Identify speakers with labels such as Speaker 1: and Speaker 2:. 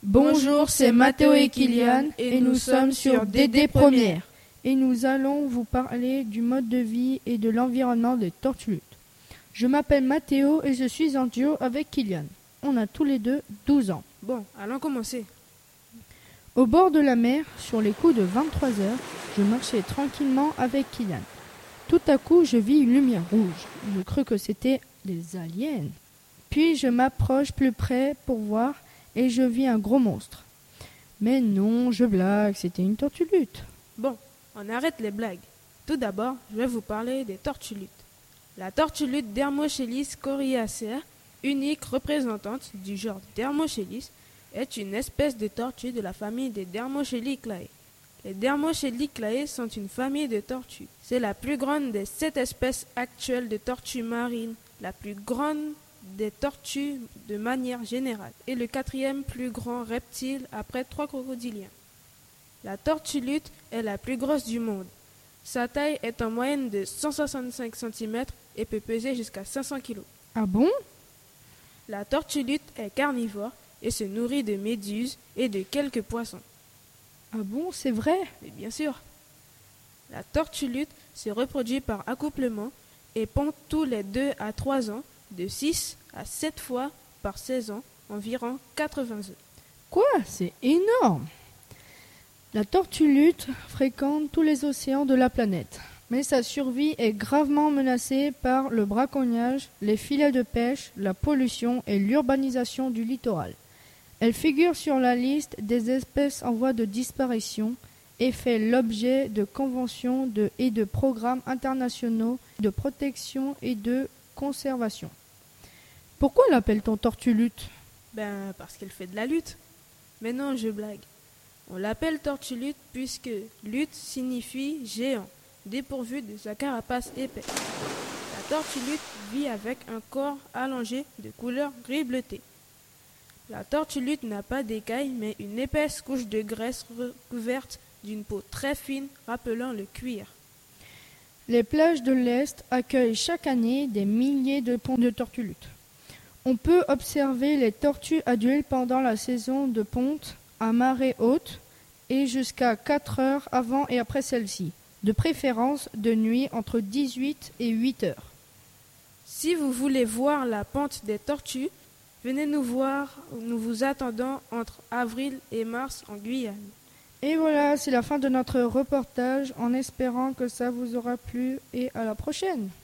Speaker 1: Bonjour, c'est Mathéo et Kylian et nous sommes sur DD Première.
Speaker 2: Et nous allons vous parler du mode de vie et de l'environnement des tortues luttes. Je m'appelle Mathéo et je suis en duo avec Kylian. On a tous les deux 12 ans.
Speaker 1: Bon, allons commencer.
Speaker 2: Au bord de la mer, sur les coups de 23 heures, je marchais tranquillement avec Kylian. Tout à coup, je vis une lumière rouge. Je crus que c'était des aliens. Puis je m'approche plus près pour voir et je vis un gros monstre. Mais non, je blague, c'était une tortue lutte.
Speaker 1: Bon, on arrête les blagues. Tout d'abord, je vais vous parler des tortues luttes. La tortue lutte Dermochelis coriacea, unique représentante du genre Dermochelis, est une espèce de tortue de la famille des Dermocheliclae. Les Dermocheliclae sont une famille de tortues. C'est la plus grande des 7 espèces actuelles de tortues marines, la plus grande des tortues de manière générale, et le 4e plus grand reptile après 3 crocodiliens. La tortue lutte est la plus grosse du monde. Sa taille est en moyenne de 165 cm et peut peser jusqu'à 500 kg.
Speaker 2: Ah bon?
Speaker 1: La tortue lutte est carnivore et se nourrit de méduses et de quelques poissons.
Speaker 2: Ah bon, c'est vrai?
Speaker 1: Mais bien sûr. La tortue lutte se reproduit par accouplement et pond tous les 2 à 3 ans de 6 à 7 fois par saison, environ 80 œufs.
Speaker 2: Quoi? C'est énorme! La tortue lutte fréquente tous les océans de la planète, mais sa survie est gravement menacée par le braconnage, les filets de pêche, la pollution et l'urbanisation du littoral. Elle figure sur la liste des espèces en voie de disparition et fait l'objet de conventions et de programmes internationaux de protection et de conservation. Pourquoi l'appelle-t-on tortue lutte?
Speaker 1: Parce qu'elle fait de la lutte. Mais non, je blague. On l'appelle tortue lutte puisque lutte signifie géant, dépourvu de sa carapace épaisse. La tortue lutte vit avec un corps allongé de couleur gris bleuté. La tortue lutte n'a pas d'écailles mais une épaisse couche de graisse recouverte d'une peau très fine rappelant le cuir.
Speaker 2: Les plages de l'Est accueillent chaque année des milliers de ponts de tortues lutte. On peut observer les tortues adultes pendant la saison de ponte à marée haute et jusqu'à 4 heures avant et après celle-ci, de préférence de nuit entre 18 et 8 heures.
Speaker 1: Si vous voulez voir la ponte des tortues, venez nous voir, nous vous attendons entre avril et mars en Guyane.
Speaker 2: Et voilà, c'est la fin de notre reportage en espérant que ça vous aura plu et à la prochaine.